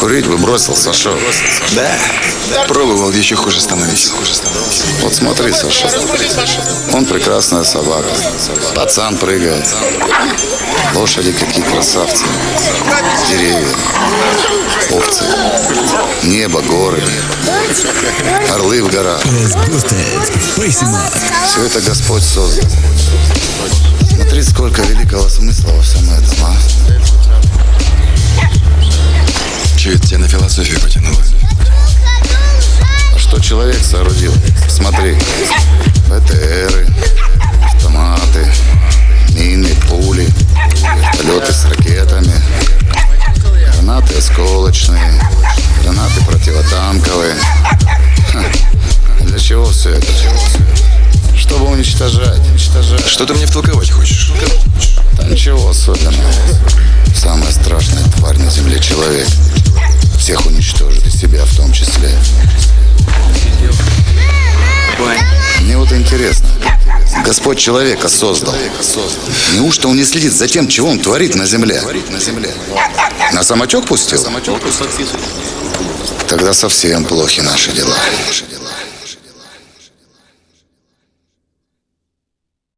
Курить бы бросил, Сашо. Да, пробовал, еще хуже становится. Вот смотри, Саша. Он прекрасная собака. Пацан прыгает. Лошади какие красавцы. Деревья. Овцы. Небо, горы. Орлы в горах. Все это Господь создал. Смотри, сколько великого смысла во всем этом, а? Че это тебя на философию потянуло? А что человек соорудил? Смотри. БТРы, автоматы, мины, пули, вертолеты с ракетами, гранаты осколочные, гранаты противотанковые. Для чего все это? Чтобы уничтожать. Что ты мне втолковать хочешь? Да ничего особенного. Самая страшная тварь на земле — человек. Всех уничтожит, и себя в том числе. Мне вот интересно. Господь человека создал. Неужто он не следит за тем, чего он творит на земле? На самотек пустил? Тогда совсем плохи наши дела.